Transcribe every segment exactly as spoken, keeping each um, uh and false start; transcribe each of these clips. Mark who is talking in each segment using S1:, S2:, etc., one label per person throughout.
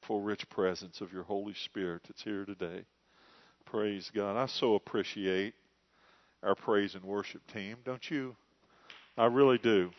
S1: wonderful, rich presence of your Holy Spirit that's here today. Praise God. I so appreciate our praise and worship team, don't you? I really do.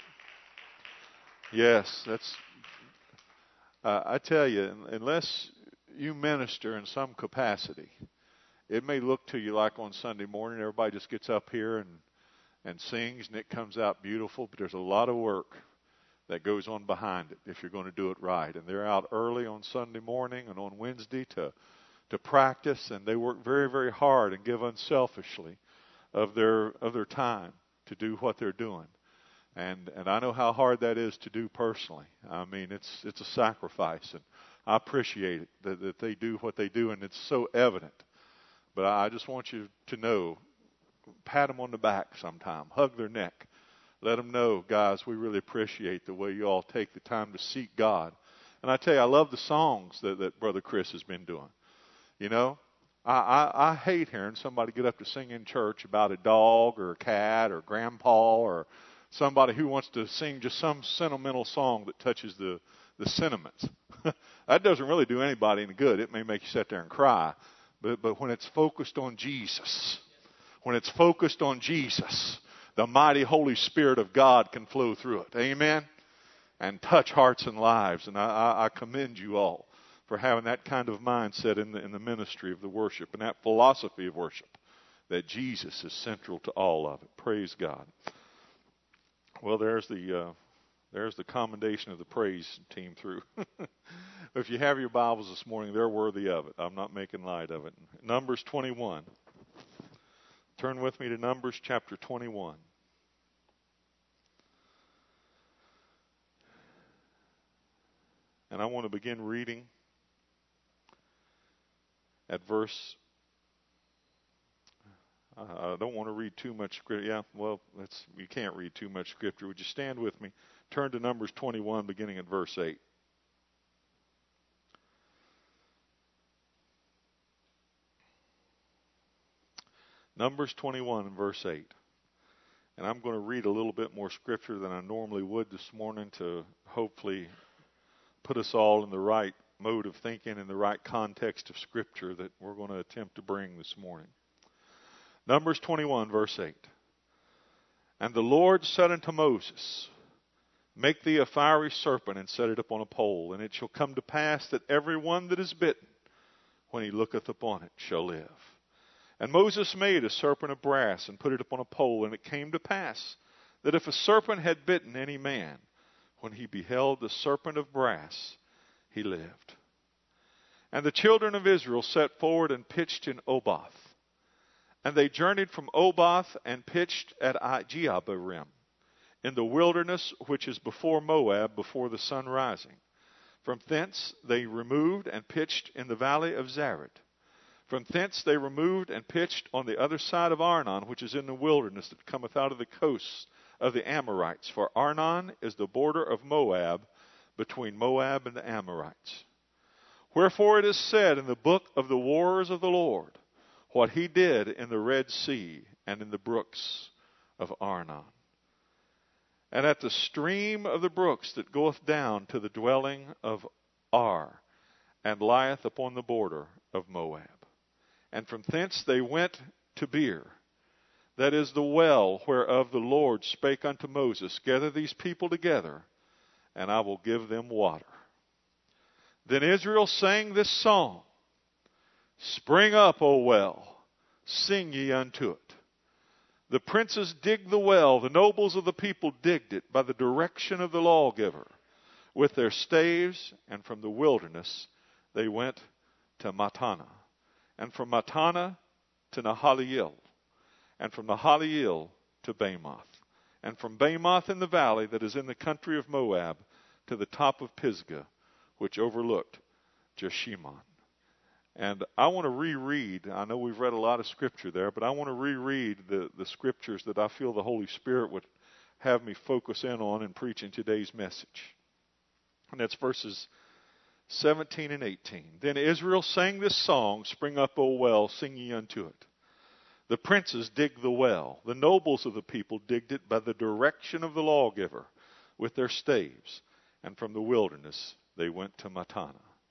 S1: Yes, that's, uh, I tell you, unless you minister in some capacity, it may look to you like on Sunday morning, everybody just gets up here and, and sings and it comes out beautiful, but there's a lot of work that goes on behind it if you're going to do it right. And they're out early on Sunday morning and on Wednesday to, to practice, and they work very, very hard and give unselfishly of their of their time to do what they're doing. And and I know how hard that is to do personally. I mean, it's it's a sacrifice, and I appreciate it that, that they do what they do, and it's so evident. But I just want you to know, pat them on the back sometime, hug their neck, let them know, guys, we really appreciate the way you all take the time to seek God. And I tell you, I love the songs that, that Brother Chris has been doing. You know, I, I, I hate hearing somebody get up to sing in church about a dog or a cat or grandpa or somebody who wants to sing just some sentimental song that touches the, the sentiments. That doesn't really do anybody any good. It may make you sit there and cry. But, but when it's focused on Jesus, when it's focused on Jesus, the mighty Holy Spirit of God can flow through it. Amen? And touch hearts and lives. And I, I commend you all for having that kind of mindset in the, in the ministry of the worship and that philosophy of worship, that Jesus is central to all of it. Praise God. Well, there's the uh, there's the commendation of the praise team through. If you have your Bibles this morning, they're worthy of it. I'm not making light of it. Numbers twenty-one. Turn with me to Numbers chapter twenty-one. And I want to begin reading at verse, uh, I don't want to read too much scripture. Yeah, well, that's, you can't read too much scripture. Would you stand with me? Turn to Numbers twenty-one, beginning at verse eight. Numbers twenty-one and verse eight. And I'm going to read a little bit more scripture than I normally would this morning to hopefully put us all in the right mode of thinking, in the right context of scripture that we're going to attempt to bring this morning. Numbers twenty-one, verse eight. And the Lord said unto Moses, make thee a fiery serpent, and set it upon a pole, and it shall come to pass that every one that is bitten, when he looketh upon it, shall live. And Moses made a serpent of brass, and put it upon a pole, and it came to pass that if a serpent had bitten any man, when he beheld the serpent of brass, he lived. And the children of Israel set forward and pitched in Oboth. And they journeyed from Oboth and pitched at Jeabarim, in the wilderness which is before Moab, before the sun rising. From thence they removed and pitched in the valley of Zared. From thence they removed and pitched on the other side of Arnon, which is in the wilderness that cometh out of the coasts of the Amorites. For Arnon is the border of Moab, between Moab and the Amorites. Wherefore it is said in the book of the wars of the Lord, what he did in the Red Sea and in the brooks of Arnon. And at the stream of the brooks that goeth down to the dwelling of Ar, and lieth upon the border of Moab. And from thence they went to Beer, that is the well whereof the Lord spake unto Moses, gather these people together, and I will give them water. Then Israel sang this song, spring up, O well, sing ye unto it. The princes digged the well, the nobles of the people digged it by the direction of the lawgiver with their staves, and from the wilderness they went to Matana, and from Matana to Nahaliel, and from Nahaliel to Bamoth, and from Bamoth in the valley that is in the country of Moab to the top of Pisgah, which overlooked Jeshimon. And I want to reread, I know we've read a lot of scripture there, but I want to reread the, the scriptures that I feel the Holy Spirit would have me focus in on in preaching today's message. And that's verses seventeen and eighteen. Then Israel sang this song, spring up, O well, sing ye unto it. The princes digged the well. The nobles of the people digged it by the direction of the lawgiver with their staves. And from the wilderness they went to Matana.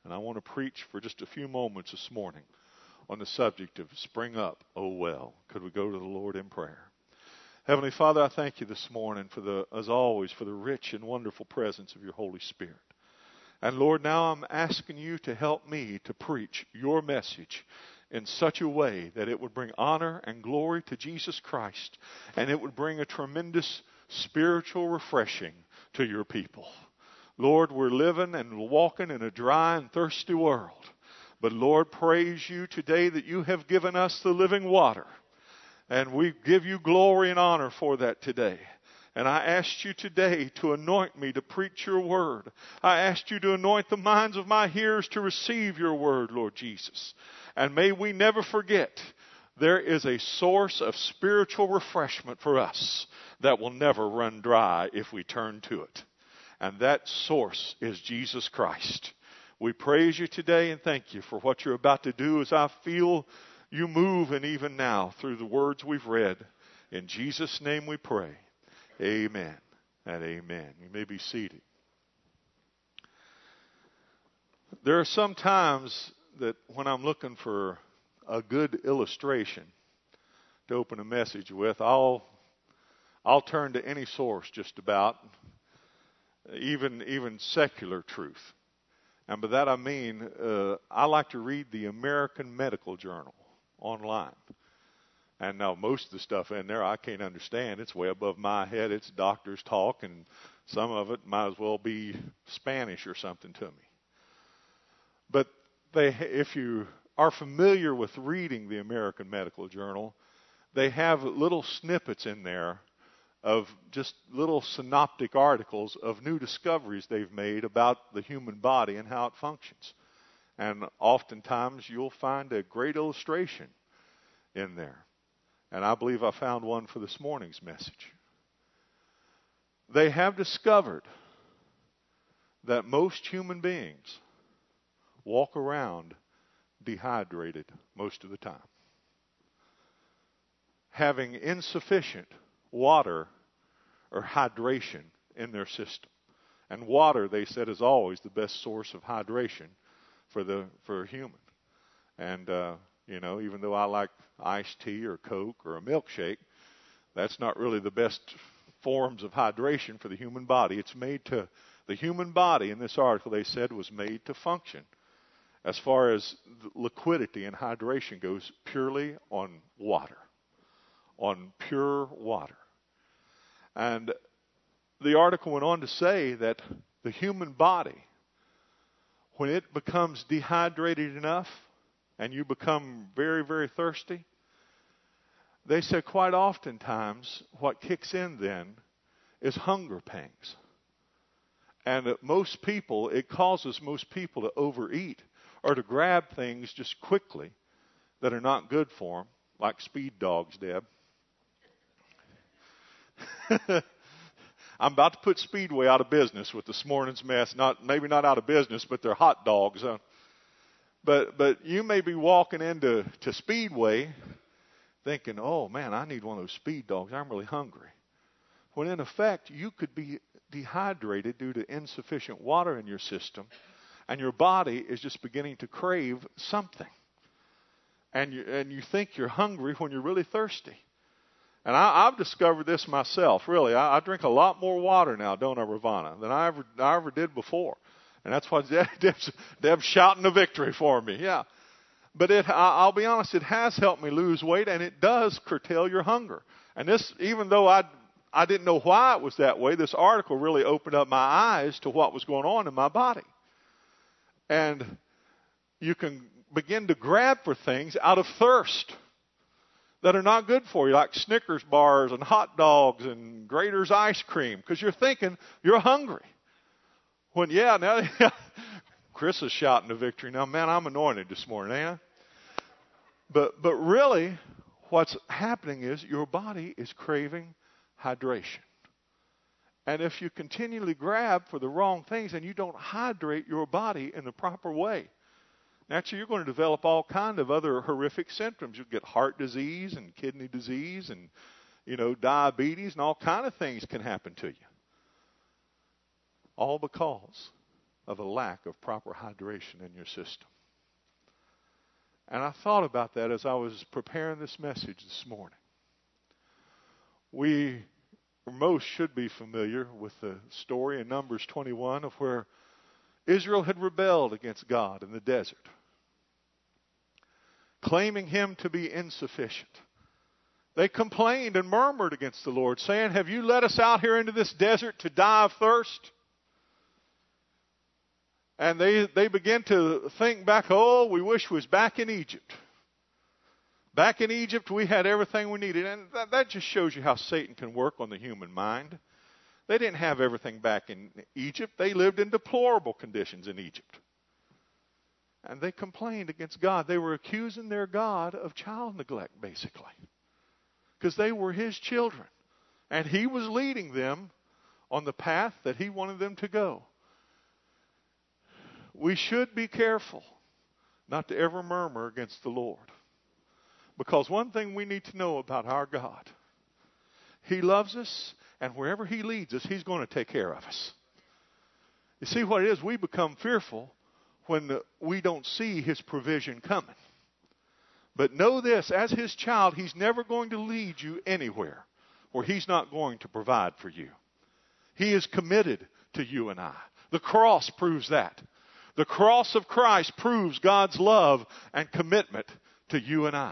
S1: And I want to preach for just a few moments this morning on the subject of spring up, oh well. Could we go to the Lord in prayer? Heavenly Father, I thank you this morning for the, as always, for the rich and wonderful presence of your Holy Spirit. And Lord, now I'm asking you to help me to preach your message in such a way that it would bring honor and glory to Jesus Christ, and it would bring a tremendous spiritual refreshing to your people. Lord, we're living and walking in a dry and thirsty world. But Lord, praise you today that you have given us the living water. And we give you glory and honor for that today. And I ask you today to anoint me to preach your word. I ask you to anoint the minds of my hearers to receive your word, Lord Jesus. And may we never forget, there is a source of spiritual refreshment for us that will never run dry if we turn to it. And that source is Jesus Christ. We praise you today and thank you for what you're about to do as I feel you move, and even now through the words we've read. In Jesus' name we pray. Amen and amen. You may be seated. There are some times that when I'm looking for a good illustration to open a message with, I'll I'll turn to any source just about, even even secular truth. And by that I mean uh, I like to read the American Medical Journal online. And now most of the stuff in there I can't understand. It's way above my head. It's doctors talk, and some of it might as well be Spanish or something to me. But they, if you are familiar with reading the American Medical Journal, they have little snippets in there of just little synoptic articles of new discoveries they've made about the human body and how it functions. And oftentimes you'll find a great illustration in there. And I believe I found one for this morning's message. They have discovered that most human beings walk around dehydrated most of the time, having insufficient water or hydration in their system. And water, they said, is always the best source of hydration for the for a human. And uh, you know, even though I like iced tea or Coke or a milkshake, that's not really the best forms of hydration for the human body. It's made to the human body, in this article they said, was made to function as far as liquidity and hydration goes, purely on water, on pure water. And the article went on to say that the human body, when it becomes dehydrated enough and you become very, very thirsty, they said quite oftentimes what kicks in then is hunger pangs. And most people, it causes most people to overeat or to grab things just quickly that are not good for them, like speed dogs, Deb. I'm about to put Speedway out of business with this morning's mess. Not maybe not out of business, but they're hot dogs. Uh, but but you may be walking into to Speedway thinking, oh man, I need one of those speed dogs. I'm really hungry. When in effect, you could be dehydrated due to insufficient water in your system, and your body is just beginning to crave something. And you, and you think you're hungry when you're really thirsty. And I, I've discovered this myself, really. I, I drink a lot more water now, don't I, Ravana, than I ever, I ever did before. And that's why Deb's, Deb's shouting a victory for me, yeah. But it, I, I'll be honest, it has helped me lose weight, and it does curtail your hunger. And this, even though I, I didn't know why it was that way, this article really opened up my eyes to what was going on in my body. And you can begin to grab for things out of thirst that are not good for you, like Snickers bars and hot dogs and Grater's ice cream, because you're thinking you're hungry. When, yeah, now Chris is shouting a victory. Now, man, I'm anointed this morning, ain't I? But, but really, what's happening is your body is craving hydration. And if you continually grab for the wrong things and you don't hydrate your body in the proper way, naturally you're going to develop all kind of other horrific symptoms. You'll get heart disease and kidney disease and, you know, diabetes, and all kind of things can happen to you. All because of a lack of proper hydration in your system. And I thought about that as I was preparing this message this morning. We most should be familiar with the story in Numbers twenty-one of where Israel had rebelled against God in the desert, claiming Him to be insufficient. They complained and murmured against the Lord, saying, "Have you led us out here into this desert to die of thirst?" And they, they began to think back, oh, we wish we was back in Egypt. Back in Egypt, we had everything we needed. And that, that just shows you how Satan can work on the human mind. They didn't have everything back in Egypt. They lived in deplorable conditions in Egypt. And they complained against God. They were accusing their God of child neglect, basically, because they were His children. And He was leading them on the path that He wanted them to go. We should be careful not to ever murmur against the Lord. Because one thing we need to know about our God, He loves us, and wherever He leads us, He's going to take care of us. You see what it is? We become fearful when we don't see His provision coming. But know this, as His child, He's never going to lead you anywhere where He's not going to provide for you. He is committed to you and I. The cross proves that. The cross of Christ proves God's love and commitment to you and I.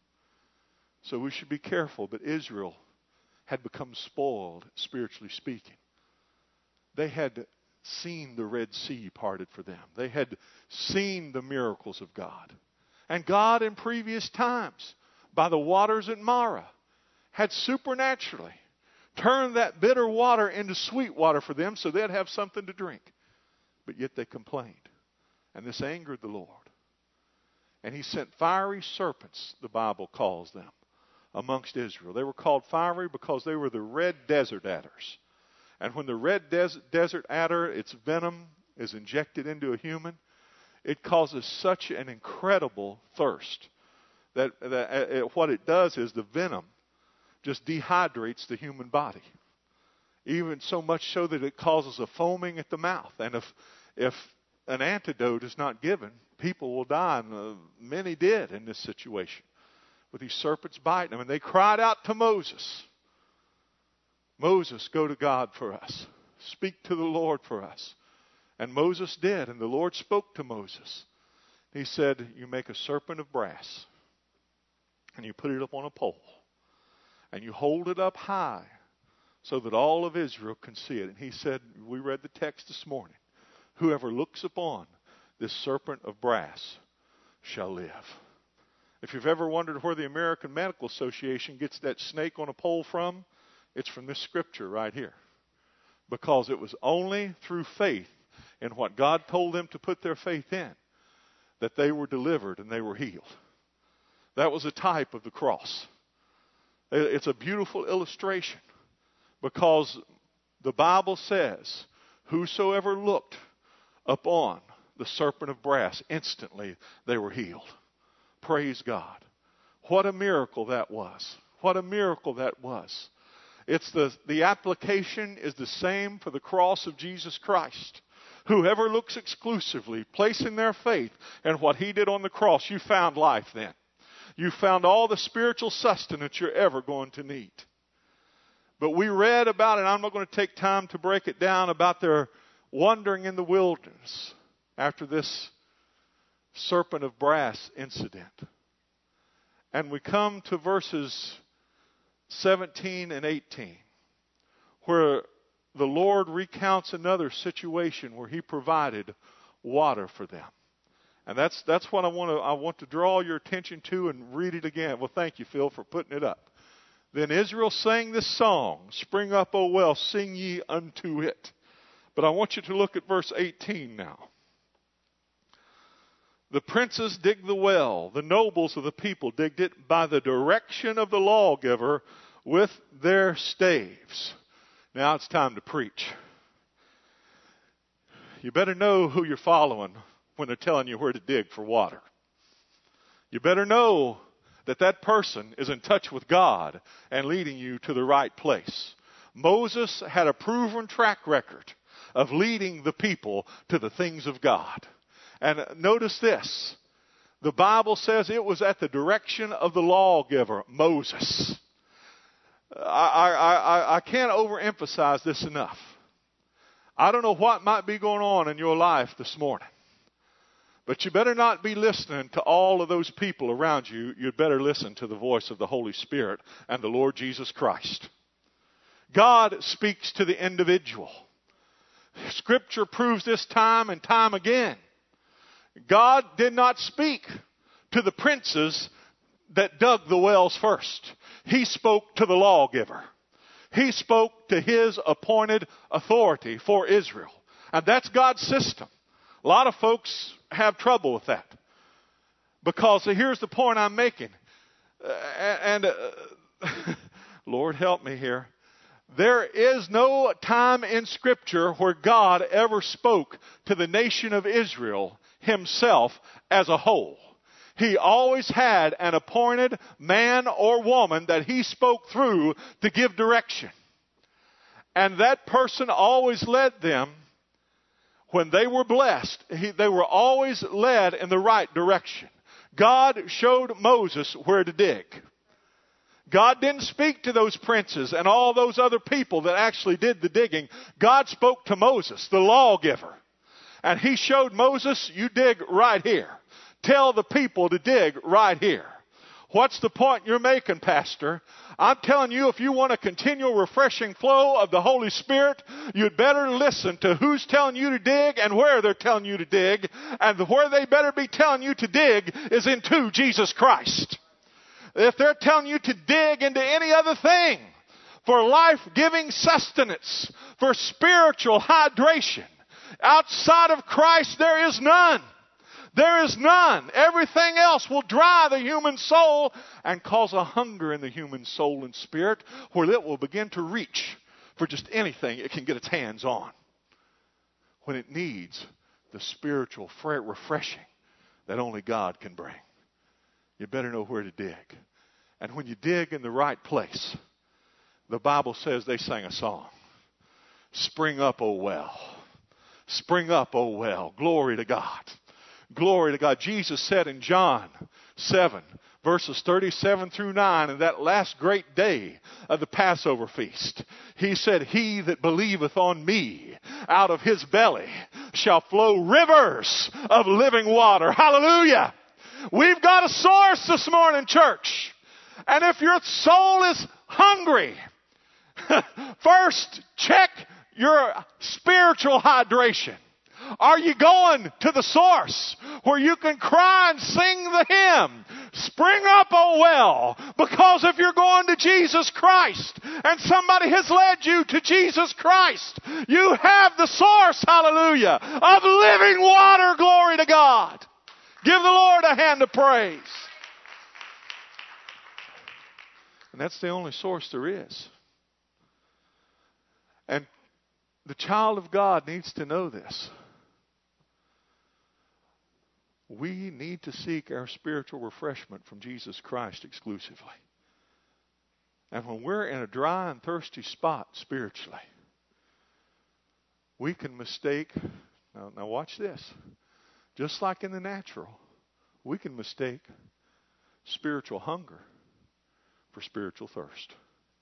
S1: So we should be careful. But Israel had become spoiled, spiritually speaking. They had seen the Red Sea parted for them. They had seen the miracles of God. And God in previous times, by the waters at Marah, had supernaturally turned that bitter water into sweet water for them so they'd have something to drink. But yet they complained. And this angered the Lord. And He sent fiery serpents, the Bible calls them, amongst Israel. They were called fiery because they were the red desert adders. And when the red des- desert adder, its venom is injected into a human, it causes such an incredible thirst that, that uh, what it does is the venom just dehydrates the human body. Even so much so that it causes a foaming at the mouth. And if if an antidote is not given, people will die. And uh, many did in this situation, with these serpents biting them. And they cried out to Moses, Moses, go to God for us. Speak to the Lord for us. And Moses did. And the Lord spoke to Moses. He said, you make a serpent of brass, and you put it up on a pole, and you hold it up high so that all of Israel can see it. And he said, we read the text this morning, whoever looks upon this serpent of brass shall live. If you've ever wondered where the American Medical Association gets that snake on a pole from, it's from this scripture right here. Because it was only through faith in what God told them to put their faith in that they were delivered and they were healed. That was a type of the cross. It's a beautiful illustration because the Bible says, whosoever looked upon the serpent of brass, instantly they were healed. Praise God. What a miracle that was. What a miracle that was. It's the, the application is the same for the cross of Jesus Christ. Whoever looks exclusively, placing their faith in what He did on the cross, you found life then. You found all the spiritual sustenance you're ever going to need. But we read about it, and I'm not going to take time to break it down, about their wandering in the wilderness after this serpent of brass incident. And we come to verses seventeen and eighteen, where the Lord recounts another situation where He provided water for them. And that's that's what I want to I want to draw your attention to and read it again. Well, thank you, Phil, for putting it up. Then Israel sang this song, Spring up, O well, sing ye unto it. But I want you to look at verse eighteen now. The princes digged the well, the nobles of the people digged it by the direction of the lawgiver with their staves. Now it's time to preach. You better know who you're following when they're telling you where to dig for water. You better know that that person is in touch with God and leading you to the right place. Moses had a proven track record of leading the people to the things of God. And notice this. The Bible says it was at the direction of the lawgiver, Moses. I, I, I, I can't overemphasize this enough. I don't know what might be going on in your life this morning. But you better not be listening to all of those people around you. You'd better listen to the voice of the Holy Spirit and the Lord Jesus Christ. God speaks to the individual. Scripture proves this time and time again. God did not speak to the princes that dug the wells first. He spoke to the lawgiver. He spoke to his appointed authority for Israel. And that's God's system. A lot of folks have trouble with that. Because here's the point I'm making. Uh, and uh, Lord help me here. There is no time in Scripture where God ever spoke to the nation of Israel himself as a whole. He always had an appointed man or woman that he spoke through to give direction. And that person always led them. When they were blessed, he, they were always led in the right direction. God showed Moses where to dig. God didn't speak to those princes and all those other people that actually did the digging. God spoke to Moses, the lawgiver. And he showed Moses, you dig right here. Tell the people to dig right here. What's the point you're making, Pastor? I'm telling you, if you want a continual refreshing flow of the Holy Spirit, you'd better listen to who's telling you to dig and where they're telling you to dig. And where they better be telling you to dig is into Jesus Christ. If they're telling you to dig into any other thing for life-giving sustenance, for spiritual hydration, outside of Christ there is none. There is none. Everything else will dry the human soul and cause a hunger in the human soul and spirit where it will begin to reach for just anything it can get its hands on when it needs the spiritual refreshing that only God can bring. You better know where to dig. And when you dig in the right place, the Bible says they sang a song. Spring up, O well. Spring up, O well. Glory to God. Glory to God. Jesus said in John seven, verses thirty-seven through nine, in that last great day of the Passover feast, he said, he that believeth on me, out of his belly shall flow rivers of living water. Hallelujah. We've got a source this morning, church. And if your soul is hungry, first check your spiritual hydration. Are you going to the source where you can cry and sing the hymn, Spring Up, O Well? Because if you're going to Jesus Christ and somebody has led you to Jesus Christ, you have the source, hallelujah, of living water. Glory to God. Give the Lord a hand of praise. And that's the only source there is. And the child of God needs to know this. We need to seek our spiritual refreshment from Jesus Christ exclusively. And when we're in a dry and thirsty spot spiritually, we can mistake, now, now watch this, just like in the natural, we can mistake spiritual hunger for spiritual thirst.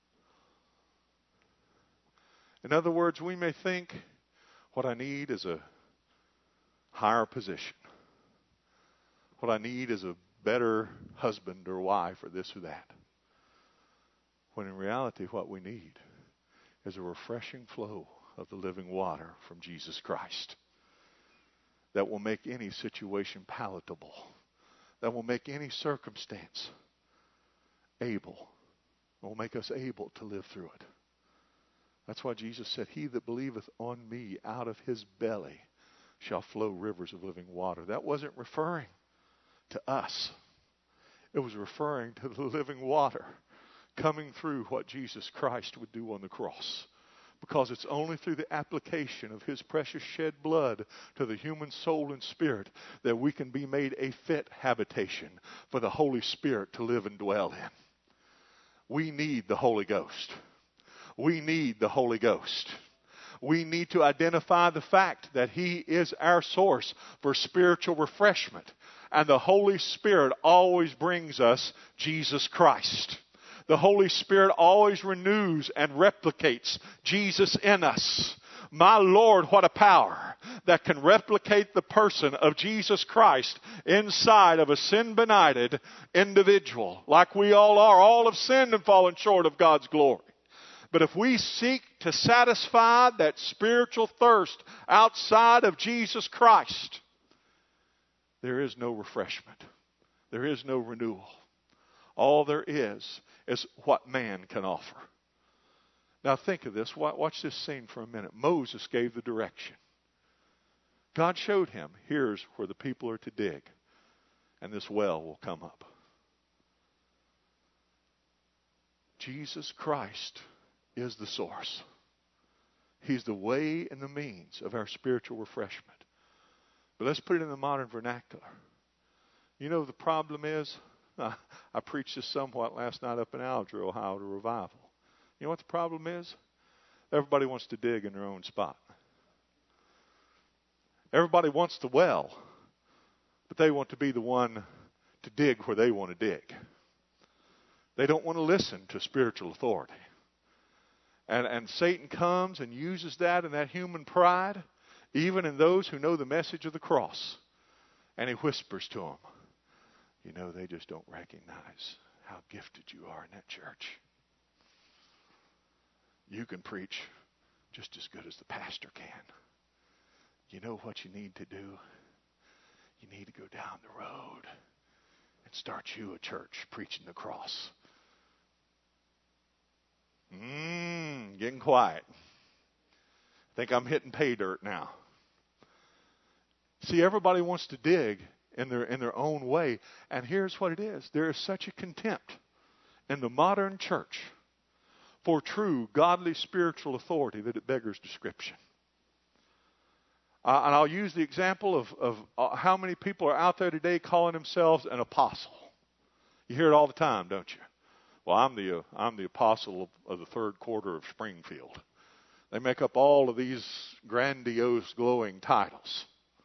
S1: In other words, we may think what I need is a higher position. What I need is a better husband or wife or this or that. When in reality what we need is a refreshing flow of the living water from Jesus Christ that will make any situation palatable, that will make any circumstance able, will make us able to live through it. That's why Jesus said, he that believeth on me, out of his belly shall flow rivers of living water. That wasn't referring to us. It was referring to the living water coming through what Jesus Christ would do on the cross. Because it's only through the application of his precious shed blood to the human soul and spirit that we can be made a fit habitation for the Holy Spirit to live and dwell in. We need the Holy Ghost. We need the Holy Ghost. We need to identify the fact that He is our source for spiritual refreshment. And the Holy Spirit always brings us Jesus Christ. The Holy Spirit always renews and replicates Jesus in us. My Lord, what a power that can replicate the person of Jesus Christ inside of a sin-benighted individual, like we all are. All have sinned and fallen short of God's glory. But if we seek to satisfy that spiritual thirst outside of Jesus Christ, there is no refreshment. There is no renewal. All there is is what man can offer. Now think of this. Watch this scene for a minute. Moses gave the direction. God showed him, here's where the people are to dig, and this well will come up. Jesus Christ is the source. He's the way and the means of our spiritual refreshment. But let's put it in the modern vernacular. You know, the problem is, uh, I preached this somewhat last night up in Alger, Ohio, at a revival. You know what the problem is? Everybody wants to dig in their own spot. Everybody wants the well, but they want to be the one to dig where they want to dig. They don't want to listen to spiritual authority. And, and Satan comes and uses that and that human pride, even in those who know the message of the cross. And he whispers to them, you know, they just don't recognize how gifted you are in that church. You can preach just as good as the pastor can. You know what you need to do? You need to go down the road and start you a church preaching the cross. Mmm, getting quiet. I think I'm hitting pay dirt now. See, everybody wants to dig in their in their own way. And here's what it is. There is such a contempt in the modern church for true, godly, spiritual authority that it beggars description. Uh, and I'll use the example of, of uh, how many people are out there today calling themselves an apostle. You hear it all the time, don't you? Well, I'm the uh, I'm the apostle of, of the third quarter of Springfield. They make up all of these grandiose, glowing titles.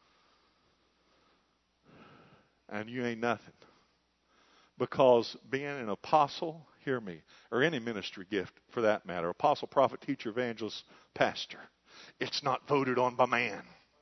S1: And you ain't nothing. Because being an apostle, hear me, or any ministry gift for that matter, apostle, prophet, teacher, evangelist, pastor, it's not voted on by man.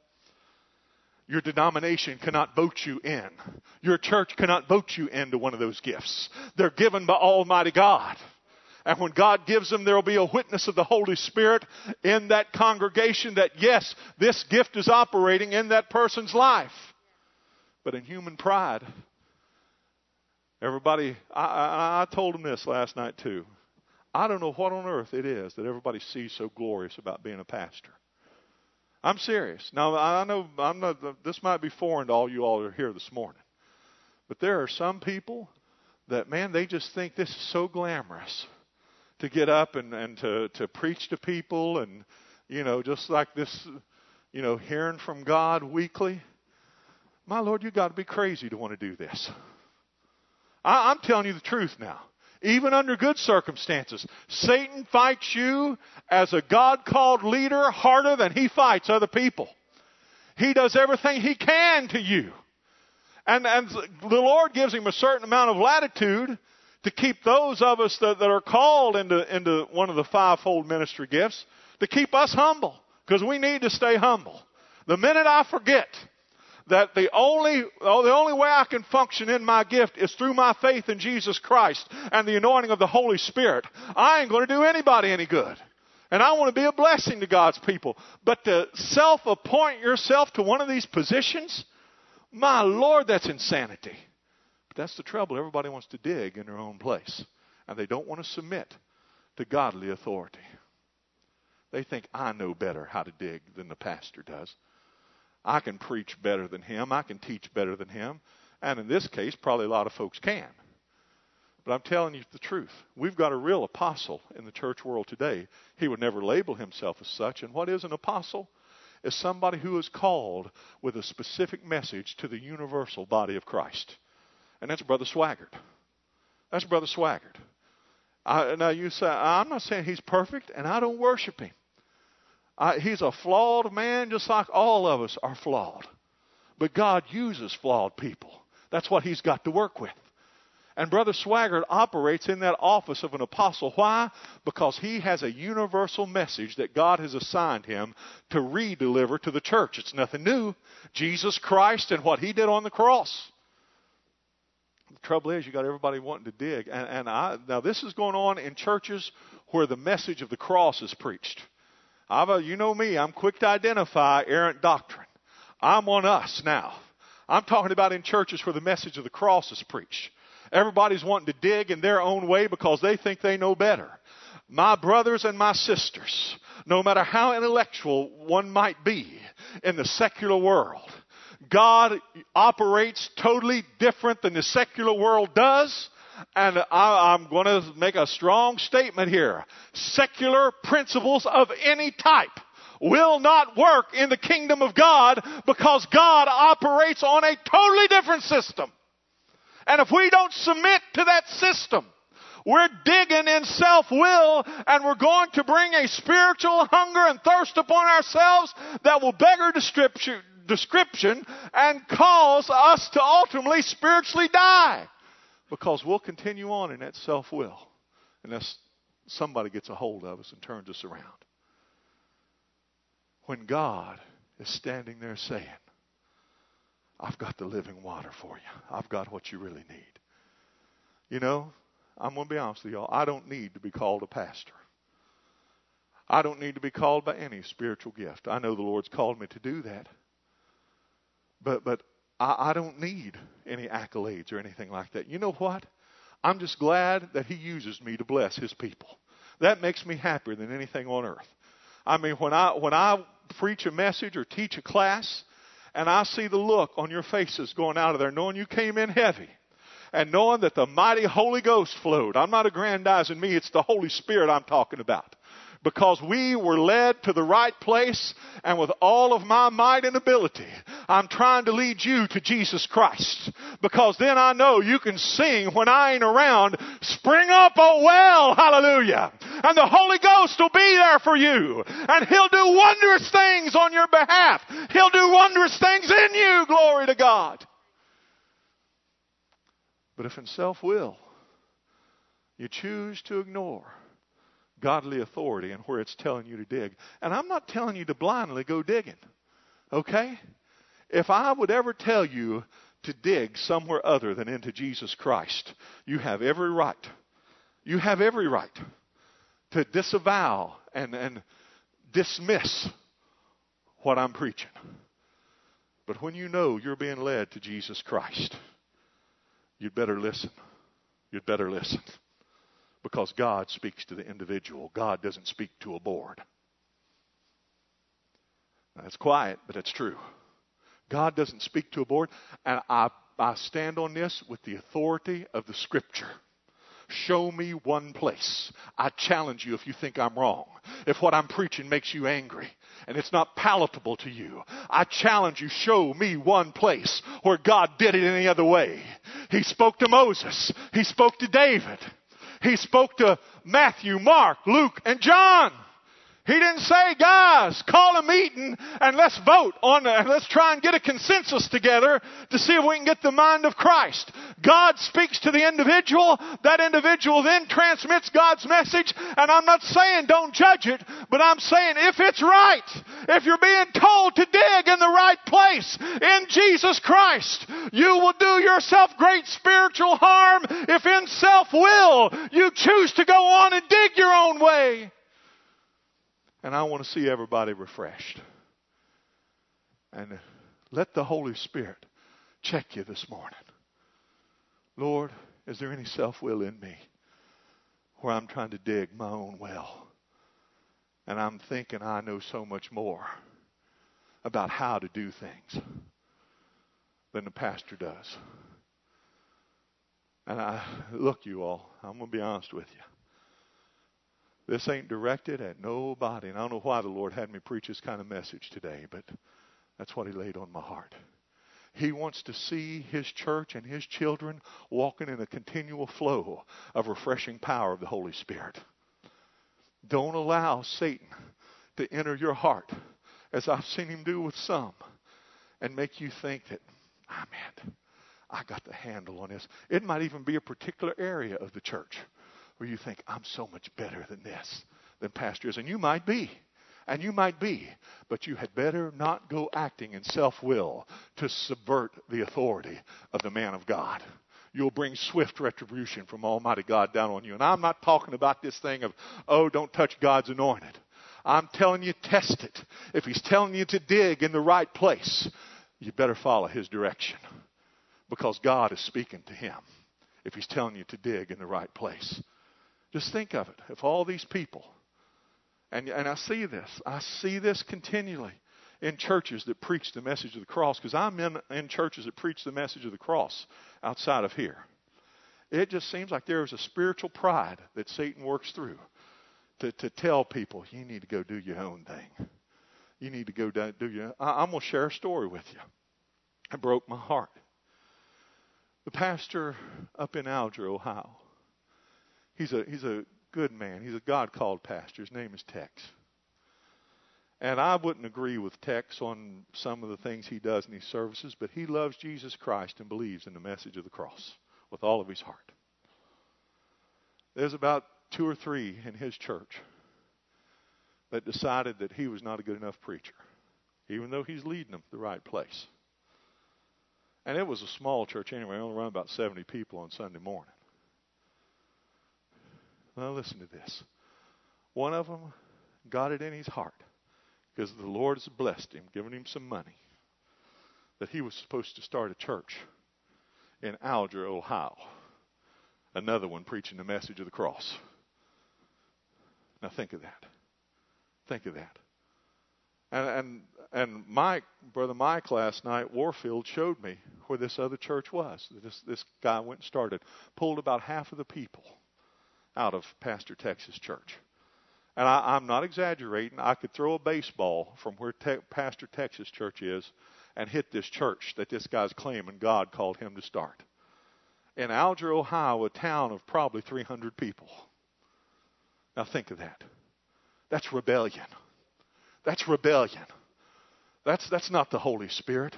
S1: Your denomination cannot vote you in. Your church cannot vote you into one of those gifts. They're given by Almighty God. And when God gives them, there will be a witness of the Holy Spirit in that congregation that, yes, this gift is operating in that person's life. But in human pride, everybody, I, I, I told them this last night too. I don't know what on earth it is that everybody sees so glorious about being a pastor. I'm serious. Now, I know I'm not, this might be foreign to all you all who are here this morning. But there are some people that, man, they just think this is so glamorous to get up and, and to, to preach to people and, you know, just like this, you know, hearing from God weekly. My Lord, you've got to be crazy to want to do this. I, I'm telling you the truth now. Even under good circumstances, Satan fights you as a God-called leader harder than he fights other people. He does everything he can to you. And, and the Lord gives him a certain amount of latitude to keep those of us that, that are called into, into one of the fivefold ministry gifts, to keep us humble, because we need to stay humble. The minute I forget that the only, oh, the only way I can function in my gift is through my faith in Jesus Christ and the anointing of the Holy Spirit, I ain't going to do anybody any good. And I want to be a blessing to God's people. But to self-appoint yourself to one of these positions, my Lord, that's insanity. But that's the trouble. Everybody wants to dig in their own place. And they don't want to submit to godly authority. They think, I know better how to dig than the pastor does. I can preach better than him. I can teach better than him. And in this case, probably a lot of folks can. But I'm telling you the truth. We've got a real apostle in the church world today. He would never label himself as such. And what is an apostle? Is somebody who is called with a specific message to the universal body of Christ. And that's Brother Swaggart. That's Brother Swaggart. I, now you say, I'm not saying he's perfect, and I don't worship him. I, he's a flawed man just like all of us are flawed. But God uses flawed people. That's what he's got to work with. And Brother Swaggart operates in that office of an apostle. Why? Because he has a universal message that God has assigned him to re-deliver to the church. It's nothing new. Jesus Christ and what he did on the cross. The trouble is, you got everybody wanting to dig. And, and I, now this is going on in churches where the message of the cross is preached. I've, you know me, I'm quick to identify errant doctrine. I'm on us now. I'm talking about in churches where the message of the cross is preached. Everybody's wanting to dig in their own way because they think they know better. My brothers and my sisters, no matter how intellectual one might be in the secular world, God operates totally different than the secular world does. And I, I'm going to make a strong statement here. Secular principles of any type will not work in the kingdom of God because God operates on a totally different system. And if we don't submit to that system, we're digging in self-will, and we're going to bring a spiritual hunger and thirst upon ourselves that will beggar description, description and cause us to ultimately spiritually die. Because we'll continue on in that self-will unless somebody gets a hold of us and turns us around. When God is standing there saying, I've got the living water for you. I've got what you really need. You know, I'm going to be honest with y'all. I don't need to be called a pastor. I don't need to be called by any spiritual gift. I know the Lord's called me to do that. But but I, I don't need any accolades or anything like that. You know what? I'm just glad that he uses me to bless his people. That makes me happier than anything on earth. I mean, when I when I preach a message or teach a class, and I see the look on your faces going out of there, knowing you came in heavy, and knowing that the mighty Holy Ghost flowed. I'm not aggrandizing me. It's the Holy Spirit I'm talking about. Because we were led to the right place, and with all of my might and ability, I'm trying to lead you to Jesus Christ. Because then I know you can sing when I ain't around, spring up, oh well, hallelujah. And the Holy Ghost will be there for you. And He'll do wondrous things on your behalf. He'll do wondrous things in you, glory to God. But if in self-will, you choose to ignore godly authority and where it's telling you to dig. And I'm not telling you to blindly go digging. Okay? If I would ever tell you to dig somewhere other than into Jesus Christ, you have every right. You have every right to disavow and, and dismiss what I'm preaching. But when you know you're being led to Jesus Christ, you'd better listen. You'd better listen. Because God speaks to the individual. God doesn't speak to a board. Now, it's quiet, but it's true. God doesn't speak to a board. And I, I stand on this with the authority of the Scripture. Show me one place. I challenge you if you think I'm wrong. If what I'm preaching makes you angry and it's not palatable to you, I challenge you, show me one place where God did it any other way. He spoke to Moses. He spoke to David. He spoke to Matthew, Mark, Luke, and John. He didn't say, guys, call a meeting and let's vote on and let's try and get a consensus together to see if we can get the mind of Christ. God speaks to the individual. That individual then transmits God's message. And I'm not saying don't judge it, but I'm saying if it's right, if you're being told to dig in the right place in Jesus Christ, you will do yourself great spiritual harm if in self-will you choose to go on and dig your own way. And I want to see everybody refreshed. And let the Holy Spirit check you this morning. Lord, is there any self-will in me where I'm trying to dig my own well? And I'm thinking I know so much more about how to do things than the pastor does. And I look, you all, I'm going to be honest with you. This ain't directed at nobody. And I don't know why the Lord had me preach this kind of message today, but that's what He laid on my heart. He wants to see His church and His children walking in a continual flow of refreshing power of the Holy Spirit. Don't allow Satan to enter your heart, as I've seen him do with some, and make you think that, ah, man, I got the handle on this. It might even be a particular area of the church where you think, I'm so much better than this, than pastor is. And you might be. And you might be. But you had better not go acting in self-will to subvert the authority of the man of God. You'll bring swift retribution from Almighty God down on you. And I'm not talking about this thing of, oh, don't touch God's anointed. I'm telling you, test it. If he's telling you to dig in the right place, you better follow his direction. Because God is speaking to him if he's telling you to dig in the right place. Just think of it. If all these people, and, and I see this, I see this continually in churches that preach the message of the cross, because I'm in, in churches that preach the message of the cross outside of here. It just seems like there is a spiritual pride that Satan works through to, to tell people, you need to go do your own thing. You need to go do, do your I, I'm going to share a story with you. It broke my heart. The pastor up in Alger, Ohio, he's a he's a good man. He's a God-called pastor. His name is Tex. And I wouldn't agree with Tex on some of the things he does in these services, but he loves Jesus Christ and believes in the message of the cross with all of his heart. There's about two or three in his church that decided that he was not a good enough preacher, even though he's leading them the right place. And it was a small church anyway, only around about seventy people on Sunday morning. Now listen to this. One of them got it in his heart, because the Lord has blessed him, given him some money, that he was supposed to start a church in Alger, Ohio. Another one preaching the message of the cross. Now think of that. Think of that. And and and Mike, Brother Mike last night, Warfield, showed me where this other church was. This this guy went and started, pulled about half of the people out of Pastor Tex's church. And I, I'm not exaggerating. I could throw a baseball from where Te- Pastor Tex's church is and hit this church that this guy's claiming God called him to start. In Alger, Ohio, a town of probably three hundred people. Now think of that. That's rebellion. That's rebellion. That's, that's not the Holy Spirit.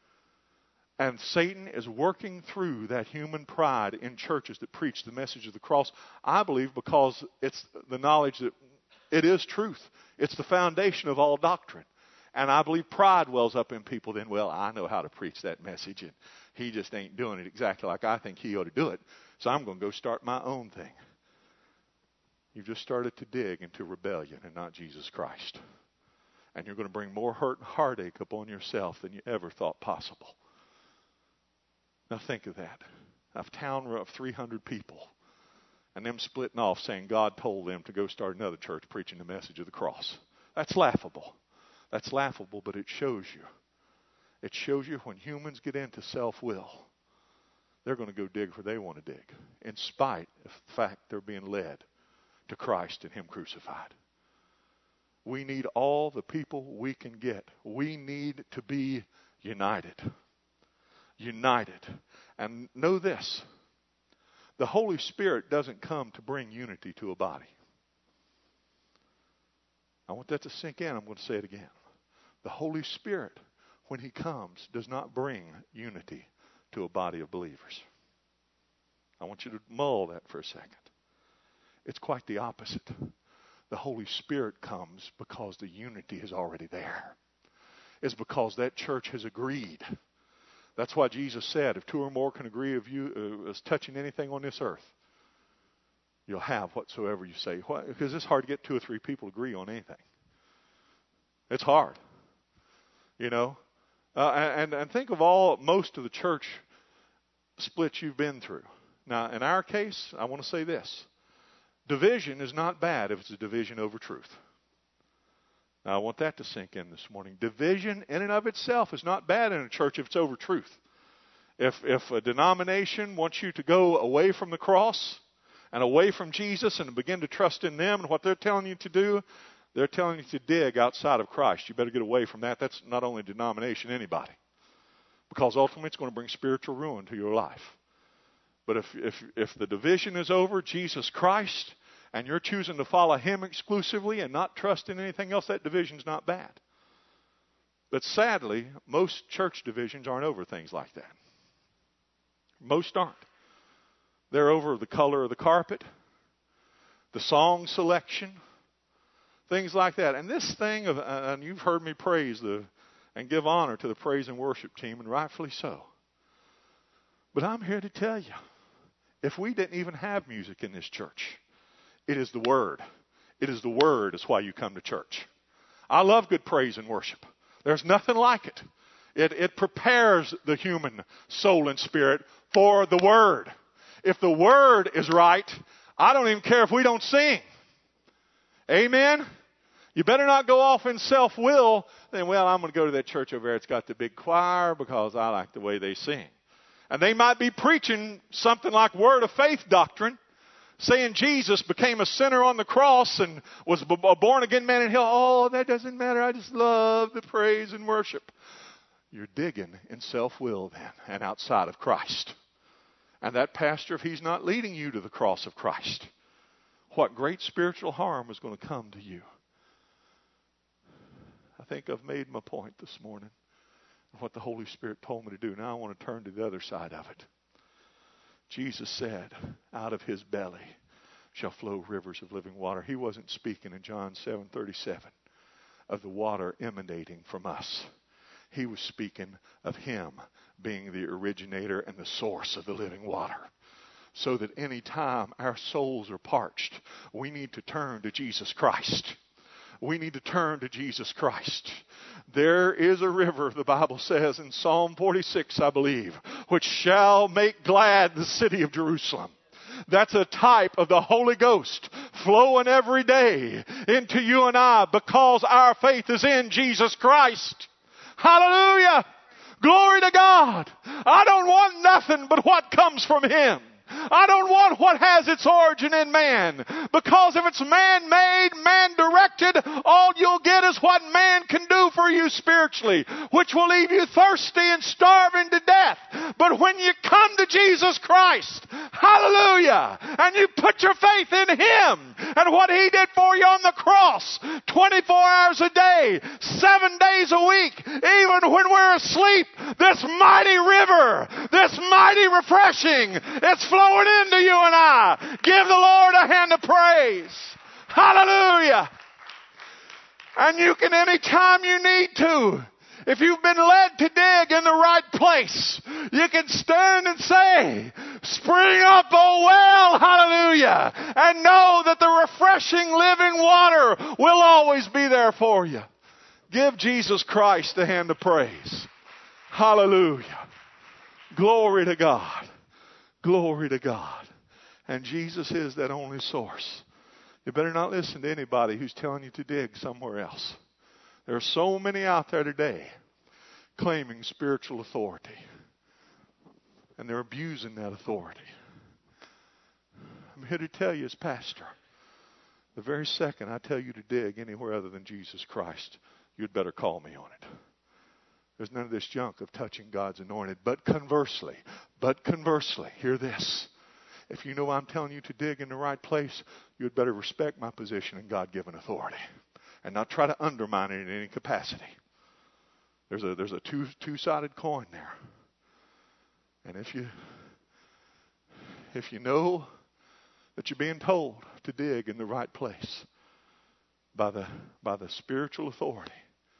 S1: And Satan is working through that human pride in churches that preach the message of the cross, I believe, because it's the knowledge that it is truth. It's the foundation of all doctrine. And I believe pride wells up in people. Then, well, I know how to preach that message, and he just ain't doing it exactly like I think he ought to do it, so I'm going to go start my own thing. You've just started to dig into rebellion and not Jesus Christ. And you're going to bring more hurt and heartache upon yourself than you ever thought possible. Now think of that. A town of three hundred people. And them splitting off saying God told them to go start another church preaching the message of the cross. That's laughable. That's laughable, but it shows you. It shows you when humans get into self-will, they're going to go dig where they want to dig, in spite of the fact they're being led to Christ and him crucified. We need all the people we can get. We need to be united. United. And know this. The Holy Spirit doesn't come to bring unity to a body. I want that to sink in. I'm going to say it again. The Holy Spirit, when he comes, does not bring unity to a body of believers. I want you to mull that for a second. It's quite the opposite. The Holy Spirit comes because the unity is already there. It's because that church has agreed. That's why Jesus said, if two or more can agree of you uh, as touching anything on this earth, you'll have whatsoever you say. Why? Because it's hard to get two or three people to agree on anything. It's hard. You know? Uh, and, and think of all, most of the church splits you've been through. Now, in our case, I want to say this. Division is not bad if it's a division over truth. Now, I want that to sink in this morning. Division in and of itself is not bad in a church if it's over truth. If, if a denomination wants you to go away from the cross and away from Jesus and begin to trust in them and what they're telling you to do, they're telling you to dig outside of Christ. You better get away from that. That's not only a denomination, anybody. Because ultimately it's going to bring spiritual ruin to your life. But if, if, if the division is over Jesus Christ and you're choosing to follow Him exclusively and not trust in anything else, that division's not bad. But sadly, most church divisions aren't over things like that. Most aren't. They're over the color of the carpet, the song selection, things like that. And this thing of, and you've heard me praise the and give honor to the praise and worship team, and rightfully so. But I'm here to tell you, if we didn't even have music in this church, it is the Word. It is the Word is why you come to church. I love good praise and worship. There's nothing like it. It, it prepares the human soul and spirit for the Word. If the Word is right, I don't even care if we don't sing. Amen? You better not go off in self-will. Then, well, I'm going to go to that church over there. It's got the big choir because I like the way they sing. And they might be preaching something like word of faith doctrine, saying Jesus became a sinner on the cross and was a born-again man in hell. Oh, that doesn't matter. I just love the praise and worship. You're digging in self-will then and outside of Christ. And that pastor, if he's not leading you to the cross of Christ, what great spiritual harm is going to come to you. I think I've made my point this morning of what the Holy Spirit told me to do. Now I want to turn to the other side of it. Jesus said, out of His belly shall flow rivers of living water. He wasn't speaking in John seven thirty-seven of the water emanating from us. He was speaking of Him being the originator and the source of the living water. So that any time our souls are parched, we need to turn to Jesus Christ. We need to turn to Jesus Christ. There is a river, the Bible says in Psalm forty-six, I believe, which shall make glad the city of Jerusalem. That's a type of the Holy Ghost flowing every day into you and I because our faith is in Jesus Christ. Hallelujah! Glory to God! I don't want nothing but what comes from Him. I don't want what has its origin in man. Because if it's man-made, man-directed, all you'll get is what man can do for you spiritually, which will leave you thirsty and starving to death. But when you come to Jesus Christ, hallelujah, and you put your faith in Him and what He did for you on the cross, twenty-four hours a day, seven days a week, even when we're asleep, this mighty river, this mighty refreshing, it's flowing into you and I. Give the Lord a hand of praise. Hallelujah. And you can anytime you need to. If you've been led to dig in the right place, you can stand and say, spring up, oh well, hallelujah. And know that the refreshing living water will always be there for you. Give Jesus Christ a hand of praise. Hallelujah. Glory to God. Glory to God. And Jesus is that only source. You better not listen to anybody who's telling you to dig somewhere else. There are so many out there today claiming spiritual authority. And they're abusing that authority. I'm here to tell you as pastor, the very second I tell you to dig anywhere other than Jesus Christ, you'd better call me on it. There's none of this junk of touching God's anointed. But conversely, but conversely, hear this. If you know I'm telling you to dig in the right place, you'd better respect my position in God-given authority and not try to undermine it in any capacity. There's a there's a two two-sided coin there. And if you if you know that you're being told to dig in the right place by the by the spiritual authority,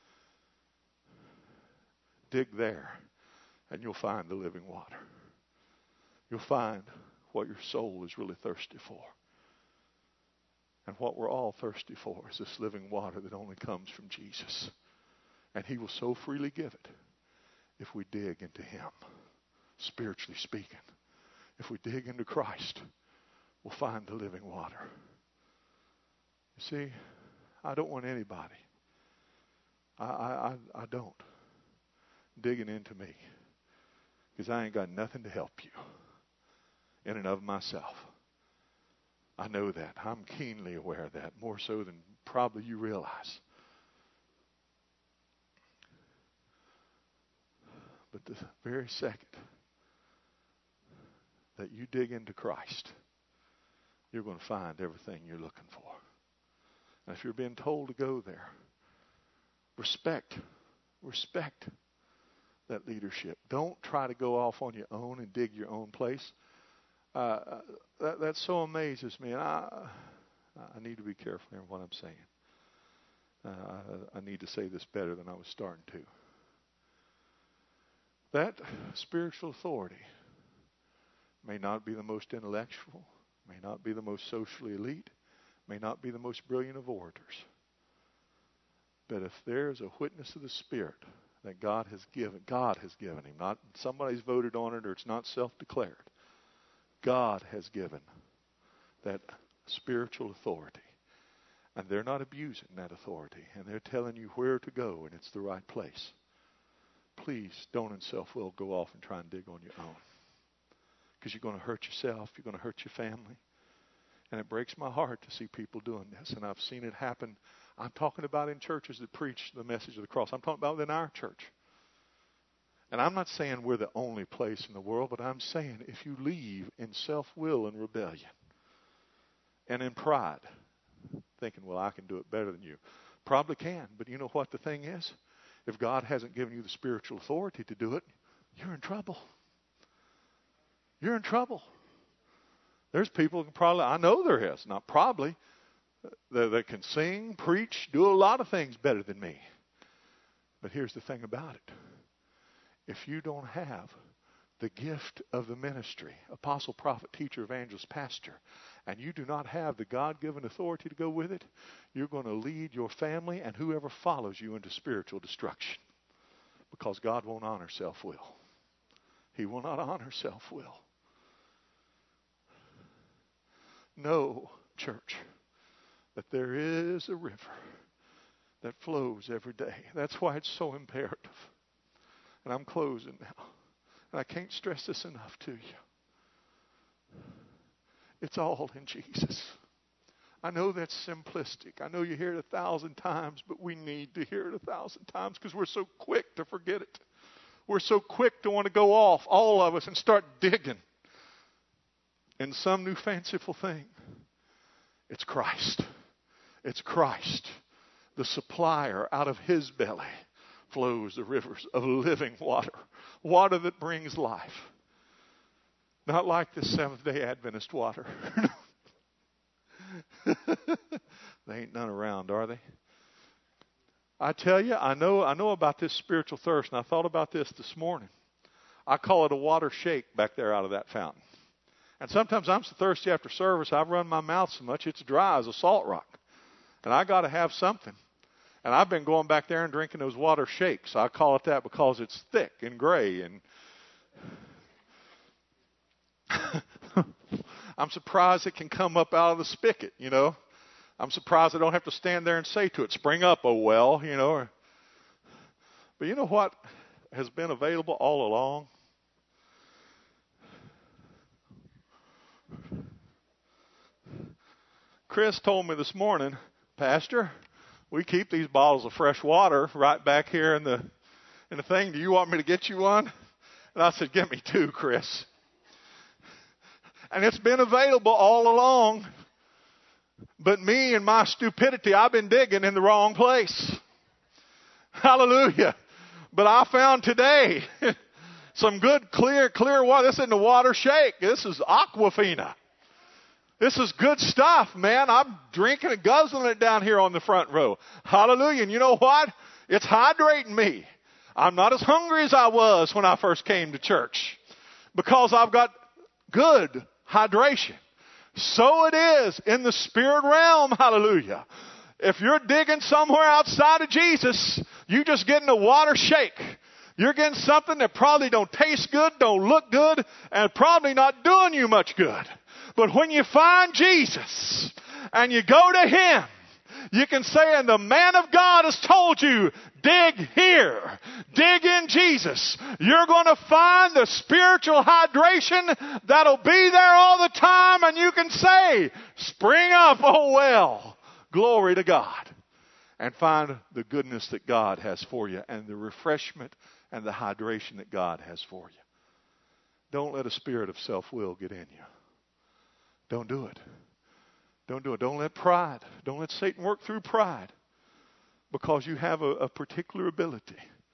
S1: dig there, and you'll find the living water. You'll find what your soul is really thirsty for. And what we're all thirsty for is this living water that only comes from Jesus. And He will so freely give it if we dig into Him, spiritually speaking. If we dig into Christ, we'll find the living water. You see, I don't want anybody. I, I, I, I don't. Digging into me, because I ain't got nothing to help you in and of myself. I know that. I'm keenly aware of that, more so than probably you realize. But the very second that you dig into Christ, you're going to find everything you're looking for. And if you're being told to go there, respect, respect that leadership. Don't try to go off on your own and dig your own place. Uh, that, that so amazes me. And I, I need to be careful in what I'm saying. Uh, I, I need to say this better than I was starting to. That spiritual authority may not be the most intellectual, may not be the most socially elite, may not be the most brilliant of orators. But if there's a witness of the Spirit that God has given, God has given him, not somebody's voted on it or it's not self-declared. God has given that spiritual authority. And they're not abusing that authority. And they're telling you where to go and it's the right place. Please don't in self-will go off and try and dig on your own. Because you're going to hurt yourself. You're going to hurt your family. And it breaks my heart to see people doing this. And I've seen it happen. I'm talking about in churches that preach the message of the cross. I'm talking about in our church. And I'm not saying we're the only place in the world, but I'm saying if you leave in self-will and rebellion and in pride, thinking, well, I can do it better than you. Probably can. But you know what the thing is? If God hasn't given you the spiritual authority to do it, you're in trouble. You're in trouble. There's people who probably, I know there is, not probably, that, that can sing, preach, do a lot of things better than me. But here's the thing about it. If you don't have the gift of the ministry, apostle, prophet, teacher, evangelist, pastor, and you do not have the God-given authority to go with it, you're going to lead your family and whoever follows you into spiritual destruction. Because God won't honor self-will. He will not honor self-will. Know, church, that there is a river that flows every day. That's why it's so imperative. And I'm closing now. And I can't stress this enough to you. It's all in Jesus. I know that's simplistic. I know you hear it a thousand times, but we need to hear it a thousand times because we're so quick to forget it. We're so quick to want to go off, all of us, and start digging in some new fanciful thing. It's Christ. It's Christ. The supplier. Out of his belly flows the rivers of living water. Water that brings life. Not like the Seventh-day Adventist water. They ain't none around, are they? I tell you, I know I know about this spiritual thirst, and I thought about this this morning. I call it a water shake back there out of that fountain. And sometimes I'm so thirsty after service, I've run my mouth so much it's dry as a salt rock. And I got to have something. And I've been going back there and drinking those water shakes. I call it that because it's thick and gray. And I'm surprised it can come up out of the spigot, you know. I'm surprised I don't have to stand there and say to it, spring up, oh well, you know. But you know what has been available all along? Chris told me this morning, Pastor, we keep these bottles of fresh water right back here in the in the thing. Do you want me to get you one? And I said, get me two, Chris. And it's been available all along. But me and my stupidity, I've been digging in the wrong place. Hallelujah. But I found today some good, clear, clear water. This isn't a water shake. This is Aquafina. This is good stuff, man. I'm drinking and guzzling it down here on the front row. Hallelujah. And you know what? It's hydrating me. I'm not as hungry as I was when I first came to church because I've got good hydration. So it is in the spirit realm. Hallelujah. If you're digging somewhere outside of Jesus, you just getting a water shake. You're getting something that probably don't taste good, don't look good, and probably not doing you much good. But when you find Jesus and you go to Him, you can say, and the man of God has told you, dig here. Dig in Jesus. You're going to find the spiritual hydration that'll be there all the time, and you can say, spring up, oh well. Glory to God. And find the goodness that God has for you and the refreshment and the hydration that God has for you. Don't let a spirit of self-will get in you. Don't do it. Don't do it. Don't let pride, don't let Satan work through pride because you have a, a particular ability.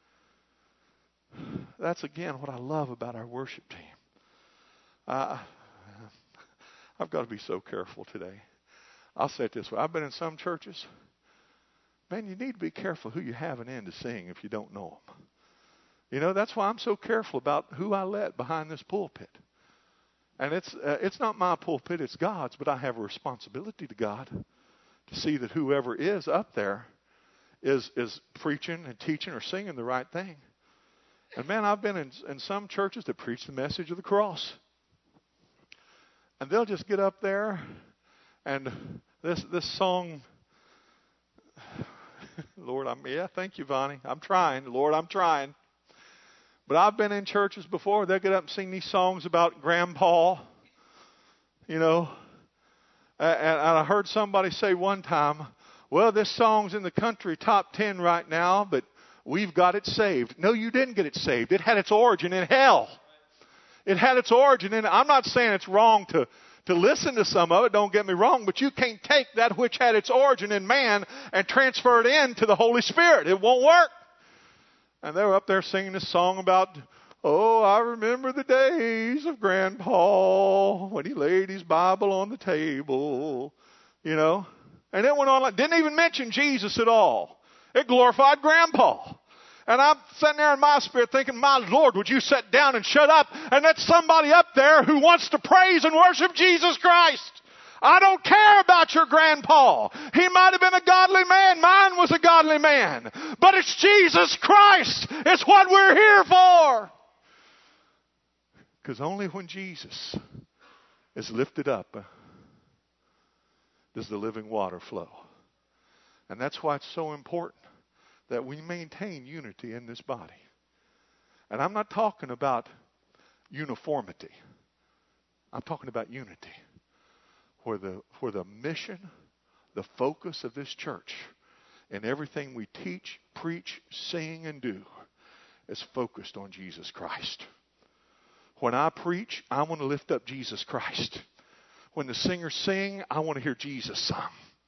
S1: That's, again, what I love about our worship team. Uh, I've got to be so careful today. I'll say it this way. I've been in some churches. Man, you need to be careful who you have in to sing if you don't know them. You know, that's why I'm so careful about who I let behind this pulpit. And it's uh, it's not my pulpit, it's God's, but I have a responsibility to God to see that whoever is up there is is preaching and teaching or singing the right thing. And man, I've been in, in some churches that preach the message of the cross. And they'll just get up there and this this song, Lord, I'm, yeah, thank you, Vonnie. I'm trying. Lord, I'm trying. But I've been in churches before. They'll get up and sing these songs about Grandpa, you know. And, and I heard somebody say one time, well, this song's in the country top ten right now, but we've got it saved. No, you didn't get it saved. It had its origin in hell. It had its origin in, I'm not saying it's wrong to, to listen to some of it, don't get me wrong, but you can't take that which had its origin in man and transfer it into the Holy Spirit. It won't work. And they were up there singing this song about, oh, I remember the days of Grandpa when he laid his Bible on the table, you know. And it went on like, didn't even mention Jesus at all. It glorified Grandpa. And I'm sitting there in my spirit thinking, my Lord, would you sit down and shut up and let somebody up there who wants to praise and worship Jesus Christ. I don't care about your grandpa. He might have been a godly man. Mine was a godly man. But it's Jesus Christ. It's what we're here for. Because only when Jesus is lifted up does the living water flow. And that's why it's so important that we maintain unity in this body. And I'm not talking about uniformity. I'm talking about unity. Where the, where the mission, the focus of this church, and everything we teach, preach, sing, and do is focused on Jesus Christ. When I preach, I want to lift up Jesus Christ. When the singers sing, I want to hear Jesus sung.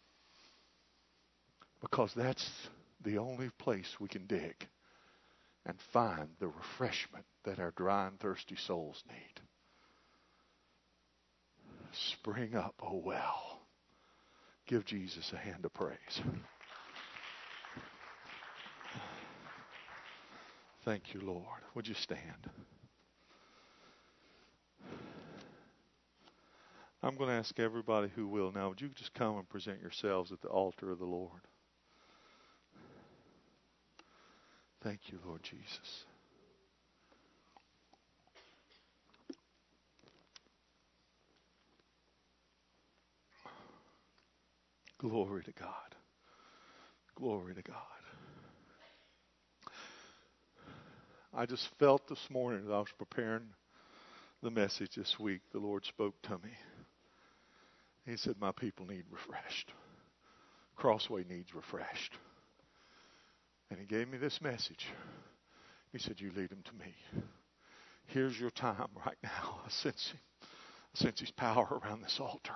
S1: Because that's the only place we can dig and find the refreshment that our dry and thirsty souls need. Spring up, oh well. Give Jesus a hand of praise. Thank you, Lord. Would you stand? I'm going to ask everybody who will now, would you just come and present yourselves at the altar of the Lord? Thank you, Lord Jesus. Glory to God. Glory to God. I just felt this morning as I was preparing the message this week, the Lord spoke to me. He said, my people need refreshed. Crossway needs refreshed. And he gave me this message. He said, you lead them to me. Here's your time right now. I sense him. I sense his power around this altar.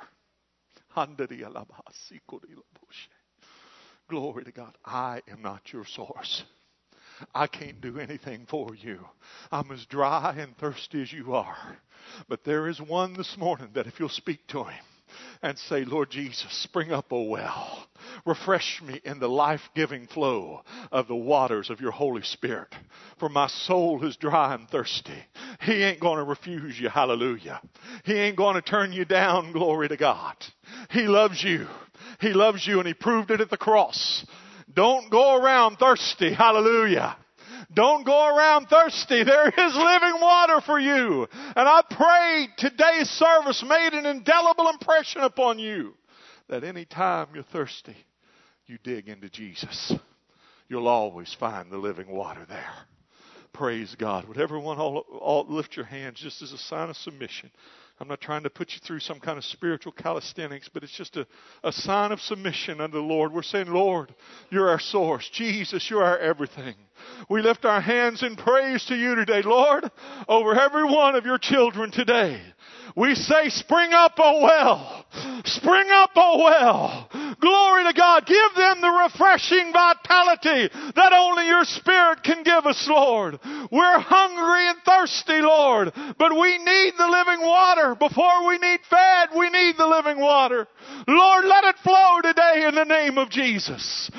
S1: Glory to God. I am not your source. I can't do anything for you. I'm as dry and thirsty as you are. But there is one this morning that if you'll speak to him and say, Lord Jesus, spring up a well. Refresh me in the life-giving flow of the waters of your Holy Spirit. For my soul is dry and thirsty. He ain't going to refuse you, hallelujah. He ain't going to turn you down, glory to God. He loves you. He loves you and he proved it at the cross. Don't go around thirsty, hallelujah. Don't go around thirsty. There is living water for you. And I pray today's service made an indelible impression upon you that any time you're thirsty, you dig into Jesus. You'll always find the living water there. Praise God. Would everyone all, all lift your hands just as a sign of submission? I'm not trying to put you through some kind of spiritual calisthenics, but it's just a, a sign of submission unto the Lord. We're saying, Lord, you're our source. Jesus, you're our everything. We lift our hands in praise to you today, Lord, over every one of your children today. We say, spring up, O well. Spring up, O well. Glory to God. Give them the refreshing vitality that only your Spirit can give us, Lord. We're hungry and thirsty, Lord, but we need the living water. Before we need fed, we need the living water. Lord, let it flow today in the name of Jesus.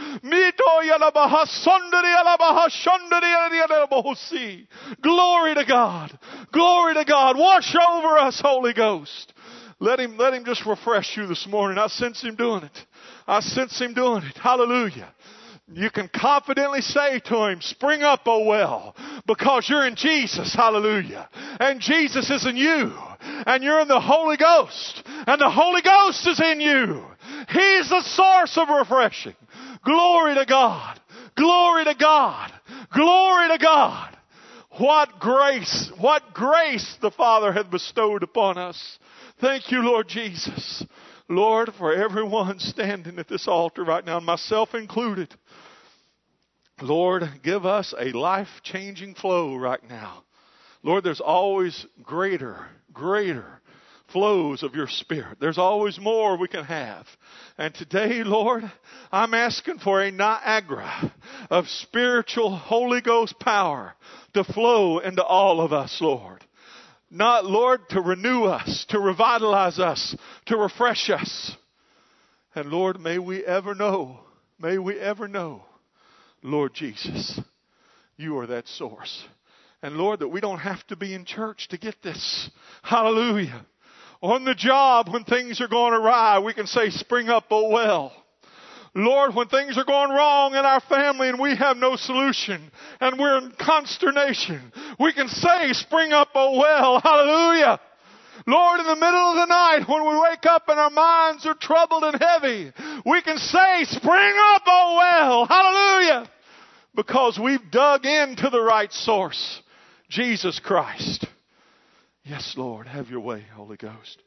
S1: Glory to God. Glory to God. Wash over us, Holy Ghost. Let him, let him just refresh you this morning. I sense him doing it. I sense him doing it. Hallelujah. You can confidently say to him, spring up, O well, because you're in Jesus. Hallelujah. And Jesus is in you. And you're in the Holy Ghost. And the Holy Ghost is in you. He's the source of refreshing. Glory to God. Glory to God. Glory to God. What grace, what grace the Father hath bestowed upon us. Thank you, Lord Jesus. Lord, for everyone standing at this altar right now, myself included. Lord, give us a life-changing flow right now. Lord, there's always greater, greater flows of your Spirit. There's always more we can have. And today, Lord, I'm asking for a Niagara of spiritual Holy Ghost power to flow into all of us, Lord. Not, Lord, to renew us, to revitalize us, to refresh us. And Lord, may we ever know, may we ever know, Lord Jesus, you are that source. And Lord, that we don't have to be in church to get this. Hallelujah. On the job, when things are going awry, we can say, spring up, oh well. Lord, when things are going wrong in our family and we have no solution and we're in consternation, we can say, spring up, oh well. Hallelujah. Lord, in the middle of the night when we wake up and our minds are troubled and heavy, we can say, spring up, oh well. Hallelujah. Because we've dug into the right source, Jesus Christ. Yes, Lord, have your way, Holy Ghost.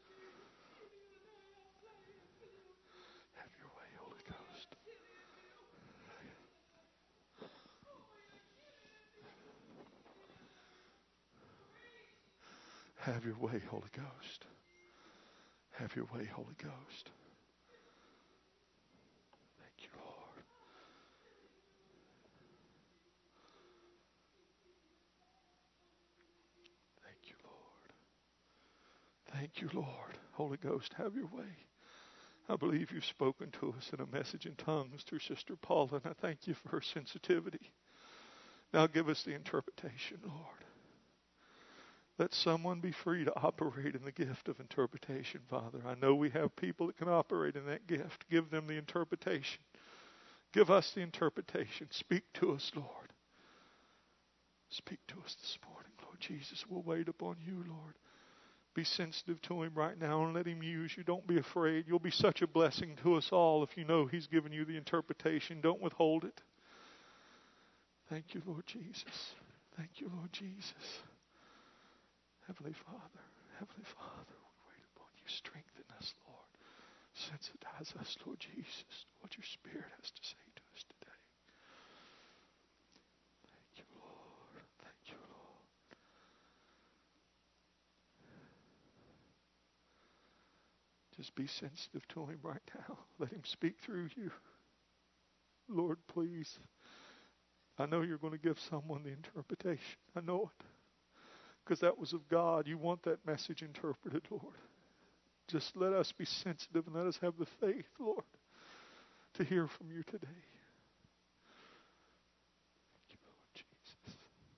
S1: Have your way, Holy Ghost. Have your way, Holy Ghost. Thank you, Lord. Thank you, Lord. Thank you, Lord. Holy Ghost, have your way. I believe you've spoken to us in a message in tongues through Sister Paula, and I thank you for her sensitivity. Now give us the interpretation, Lord. Let someone be free to operate in the gift of interpretation, Father. I know we have people that can operate in that gift. Give them the interpretation. Give us the interpretation. Speak to us, Lord. Speak to us this morning, Lord Jesus. We'll wait upon you, Lord. Be sensitive to him right now and let him use you. Don't be afraid. You'll be such a blessing to us all if you know he's given you the interpretation. Don't withhold it. Thank you, Lord Jesus. Thank you, Lord Jesus. Heavenly Father, Heavenly Father, we wait upon you. Strengthen us, Lord. Sensitize us, Lord Jesus, to what your Spirit has to say to us today. Thank you, Lord. Thank you, Lord. Just be sensitive to him right now. Let him speak through you. Lord, please. I know you're going to give someone the interpretation. I know it. Because that was of God. You want that message interpreted, Lord. Just let us be sensitive and let us have the faith, Lord, to hear from you today. Thank you, Lord Jesus.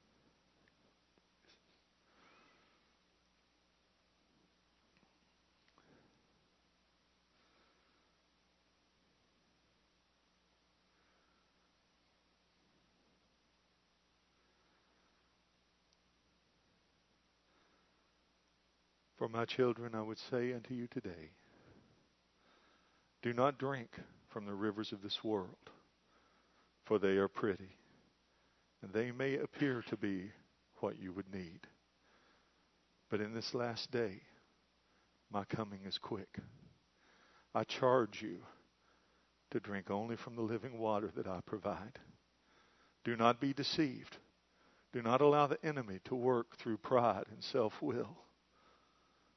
S1: For my children, I would say unto you today, do not drink from the rivers of this world, for they are pretty, and they may appear to be what you would need. But in this last day, my coming is quick. I charge you to drink only from the living water that I provide. Do not be deceived. Do not allow the enemy to work through pride and self-will.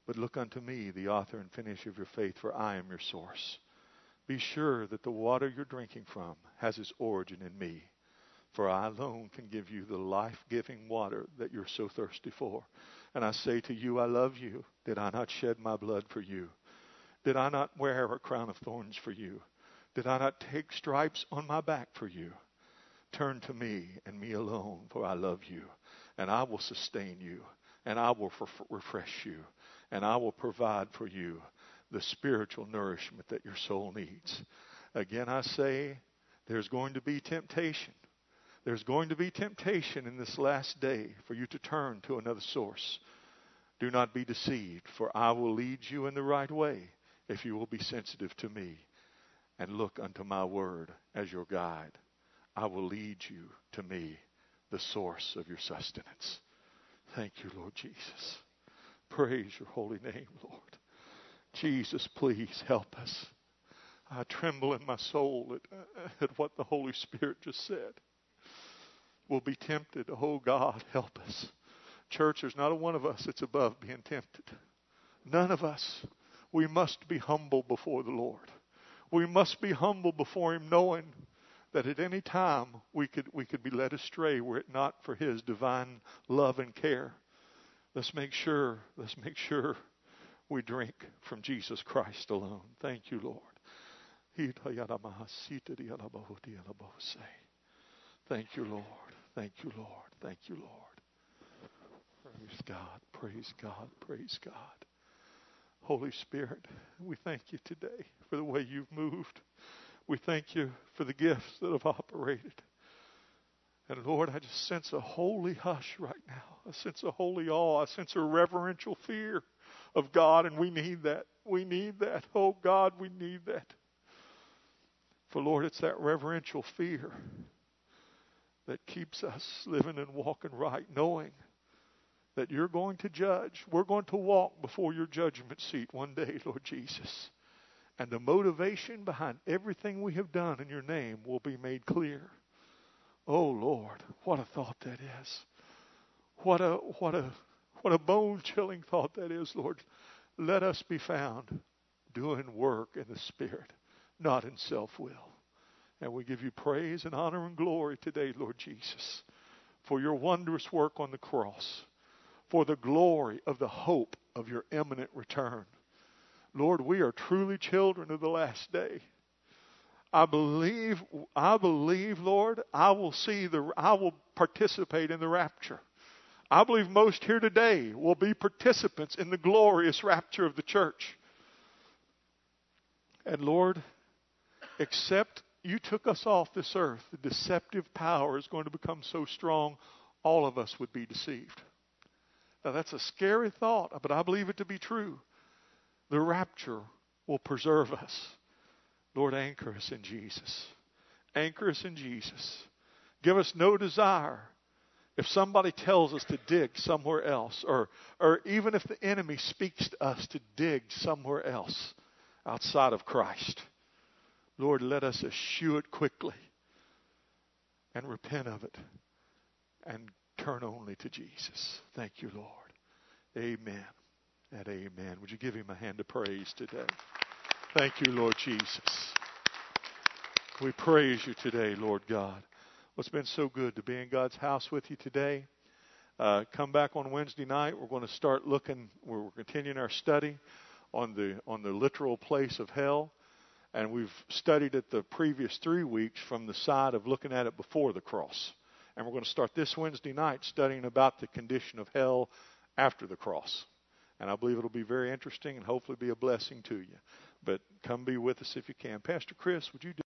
S1: But look unto me, the author and finisher of your faith, for I am your source. Be sure that the water you're drinking from has its origin in me. For I alone can give you the life-giving water that you're so thirsty for. And I say to you, I love you. Did I not shed my blood for you? Did I not wear a crown of thorns for you? Did I not take stripes on my back for you? Turn to me and me alone, for I love you. And I will sustain you. And I will f- refresh you. And I will provide for you the spiritual nourishment that your soul needs. Again, I say, there's going to be temptation. There's going to be temptation in this last day for you to turn to another source. Do not be deceived, for I will lead you in the right way if you will be sensitive to me and look unto my word as your guide. I will lead you to me, the source of your sustenance. Thank you, Lord Jesus. Praise your holy name, Lord. Jesus, please help us. I tremble in my soul at, at what the Holy Spirit just said. We'll be tempted. Oh, God, help us. Church, there's not a one of us that's above being tempted. None of us. We must be humble before the Lord. We must be humble before Him, knowing that at any time we could we could be led astray were it not for His divine love and care. Let's make sure, let's make sure we drink from Jesus Christ alone. Thank you, Lord. Thank you, Lord. Thank you, Lord. Thank you, Lord. Praise God. Praise God. Praise God. Holy Spirit, we thank you today for the way you've moved. We thank you for the gifts that have operated. And Lord, I just sense a holy hush right now. I sense a holy awe. I sense a reverential fear of God, and we need that. We need that. Oh God, we need that. For Lord, it's that reverential fear that keeps us living and walking right, knowing that you're going to judge. We're going to walk before your judgment seat one day, Lord Jesus. And the motivation behind everything we have done in your name will be made clear. Oh Lord, what a thought that is. What a what a what a bone-chilling thought that is, Lord. Let us be found doing work in the Spirit, not in self-will. And we give you praise and honor and glory today, Lord Jesus, for your wondrous work on the cross, for the glory of the hope of your imminent return. Lord, we are truly children of the last day. I believe, I believe, Lord, I will see the, I will participate in the rapture. I believe most here today will be participants in the glorious rapture of the church. And Lord, except you took us off this earth, the deceptive power is going to become so strong, all of us would be deceived. Now that's a scary thought, but I believe it to be true. The rapture will preserve us. Lord, anchor us in Jesus. Anchor us in Jesus. Give us no desire. If somebody tells us to dig somewhere else, or, or even if the enemy speaks to us to dig somewhere else outside of Christ, Lord, let us eschew it quickly and repent of it and turn only to Jesus. Thank you, Lord. Amen and amen. Would you give him a hand of praise today? Thank you, Lord Jesus. We praise you today, Lord God. Well, it's been so good to be in God's house with you today. Uh, come back on Wednesday night. We're going to start looking, we're continuing our study on the on the literal place of hell. And we've studied it the previous three weeks from the side of looking at it before the cross. And we're going to start this Wednesday night studying about the condition of hell after the cross. And I believe it'll be very interesting and hopefully be a blessing to you. But come be with us if you can. Pastor Chris, would you do